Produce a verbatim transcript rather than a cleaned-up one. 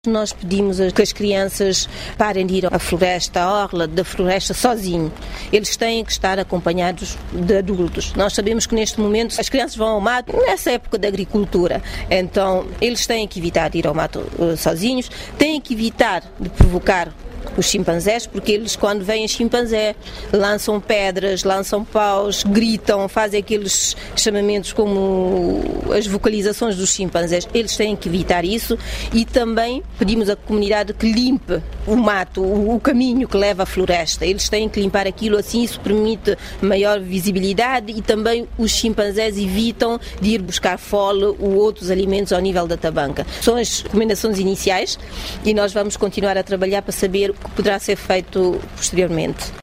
Nós pedimos que as crianças parem de ir à floresta, à orla da floresta sozinhos. Eles têm que estar acompanhados de adultos. Nós sabemos que neste momento as crianças vão ao mato nessa época da agricultura. Então eles têm que evitar de ir ao mato uh, sozinhos, têm que evitar de provocar os chimpanzés, porque eles, quando vêm chimpanzé, lançam pedras, lançam paus, gritam, fazem aqueles chamamentos como as vocalizações dos chimpanzés. Eles têm que evitar isso e também pedimos à comunidade que limpe o mato, o caminho que leva à floresta. Eles têm que limpar aquilo, assim isso permite maior visibilidade e também os chimpanzés evitam de ir buscar fole ou outros alimentos ao nível da tabanca. São as recomendações iniciais e nós vamos continuar a trabalhar para saber o que poderá ser feito posteriormente.